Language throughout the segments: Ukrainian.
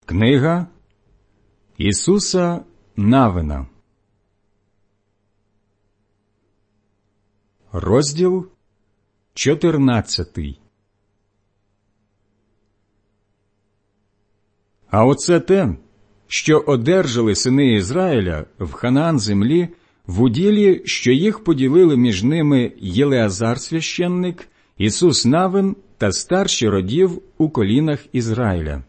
Книга Ісуса Навина. Розділ 14. А оце те, що одержали сини Ізраїля в Ханаан землі, в уділі, що їх поділили між ними Єлеазар священник, Ісус Навин та старші родів у колінах Ізраїля.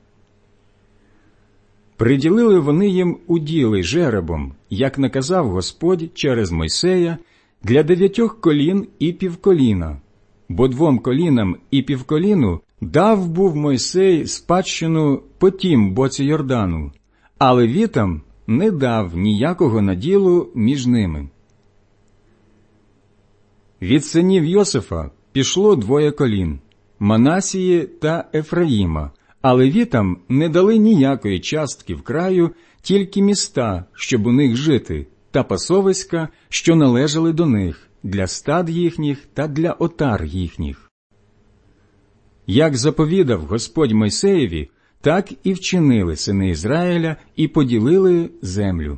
Приділили вони їм уділи жеребом, як наказав Господь через Мойсея, для 9 колін і півколіна, бо 2 колінам і півколіну дав був Мойсей спадщину по тім боці Йордану, а левітам не дав ніякого наділу між ними. Від синів Йосифа пішло 2 колін – Манасії та Ефраїма, а левітам не дали ніякої частки в краю, тільки міста, щоб у них жити, та пасовиська, що належали до них, для стад їхніх та для отар їхніх. Як заповідав Господь Мойсеєві, так і вчинили сини Ізраїля і поділили землю.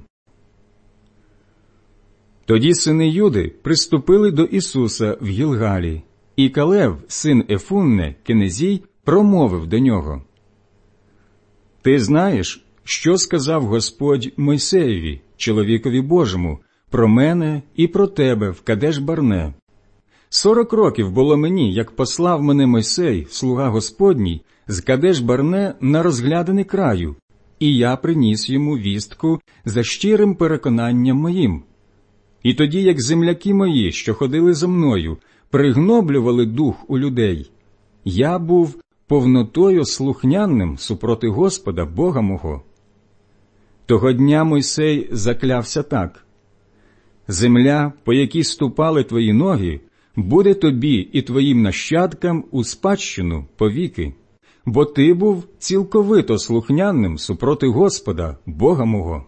Тоді сини Юди приступили до Ісуса в Гілгалі, і Калев, син Ефунне, кенезій, промовив до нього: «Ти знаєш, що сказав Господь Мойсеєві, чоловікові Божому, про мене і про тебе в Кадеш-Барне. 40 років було мені, як послав мене Мойсей, слуга Господній, з Кадеш-Барне на розглядини краю, і я приніс йому вістку за щирим переконанням моїм. І тоді, як земляки мої, що ходили за мною, пригноблювали дух у людей, я був повнотою слухняним супроти Господа, Бога мого. Того дня Мойсей заклявся так: земля, по якій ступали твої ноги, буде тобі і твоїм нащадкам у спадщину повіки, бо ти був цілковито слухняним супроти Господа, Бога мого.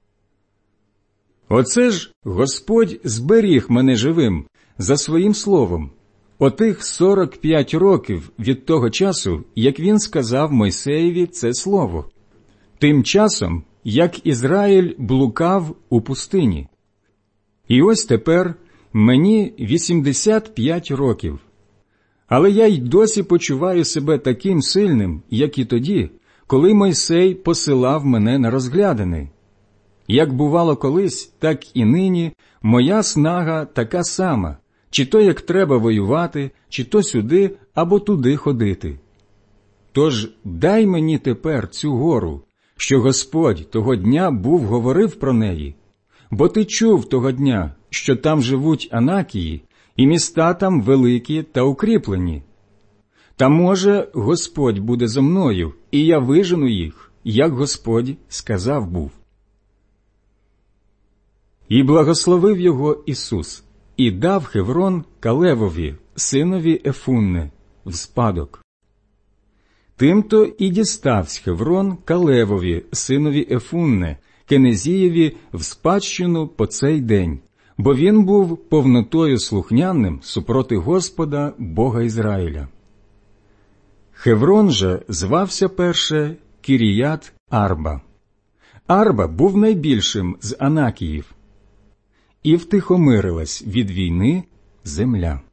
Оце ж Господь зберіг мене живим за своїм словом, отих 45 років від того часу, як він сказав Мойсеєві це слово, тим часом, як Ізраїль блукав у пустині. І ось тепер мені 85 років, але я й досі почуваю себе таким сильним, як і тоді, коли Мойсей посилав мене на розглядини. Як бувало колись, так і нині моя снага така сама, чи то як треба воювати, чи то сюди або туди ходити. Тож дай мені тепер цю гору, що Господь того дня був говорив про неї, бо ти чув того дня, що там живуть Анакії, і міста там великі та укріплені. Та, може, Господь буде зо мною, і я вижену їх, як Господь сказав був». І благословив його Ісус, і дав Хеврон Калевові, синові Ефунне, в спадок. Тимто і діставсь Хеврон Калевові, синові Ефунне, кенезієві, в спадщину по цей день, бо він був повнотою слухняним супроти Господа, Бога Ізраїля. Хеврон же звався перше Кіріят Арба. Арба був найбільшим з Анакіїв. І втихомирилась від війни земля.